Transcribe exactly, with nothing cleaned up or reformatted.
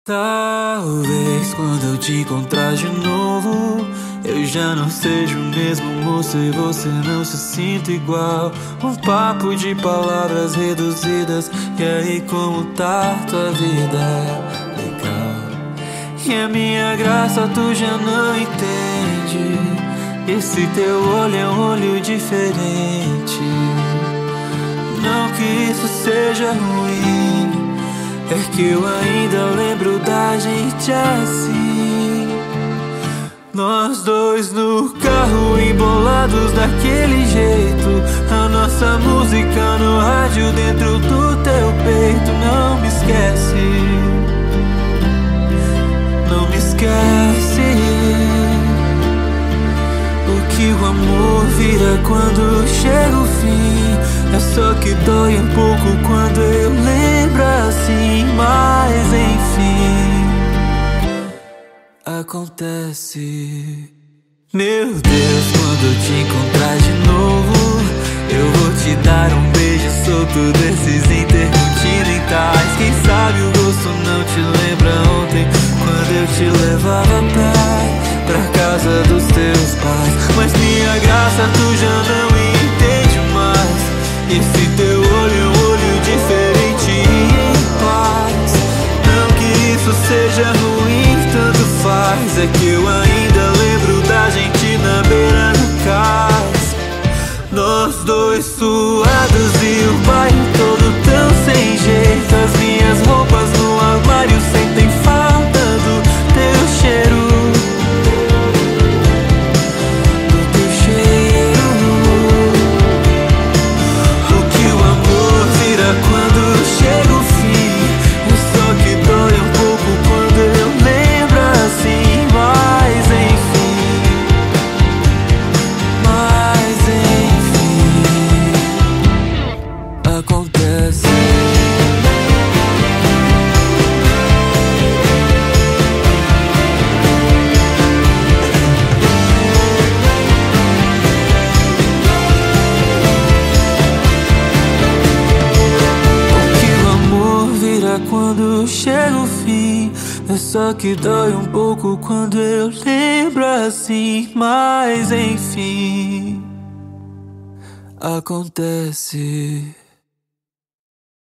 Talvez quando eu te encontrar de novo, eu já não seja o mesmo moço e você não se sinta igual. Um papo de palavras reduzidas, e aí como tá tua vida? Legal. E a minha graça tu já não entende. Esse teu olho é um olho diferente. Não que isso seja ruim, é que eu ainda lembro da gente assim. Nós dois no carro, embolados daquele jeito. A nossa música no rádio dentro do teu peito. Não me esquece, não me esquece. O que o amor vira quando chega o fim. É só que dói um pouco quando eu lembro assim. Mas enfim, acontece. Meu Deus, quando eu te encontrar de novo, eu vou te dar um beijo solto desses intercontinentais. Quem sabe o gosto não te lembra ontem, quando eu te levava a pé pra casa dos teus pais. Mas minha graça tu já não entende mais. Esse teu olho é um olho diferente e em paz. Não que isso seja ruim, tanto faz. É que eu ainda lembro da gente na beira do cais. Nós dois suados e o bairro todo tão sem jeito. As minhas roupas no armário sentem falta do teu cheiro. Quando chega o fim, é só que dói um pouco quando eu lembro assim. Mas enfim, mas enfim, acontece. Quando chega o fim, é só que dói um pouco quando eu lembro assim. Mas enfim, acontece.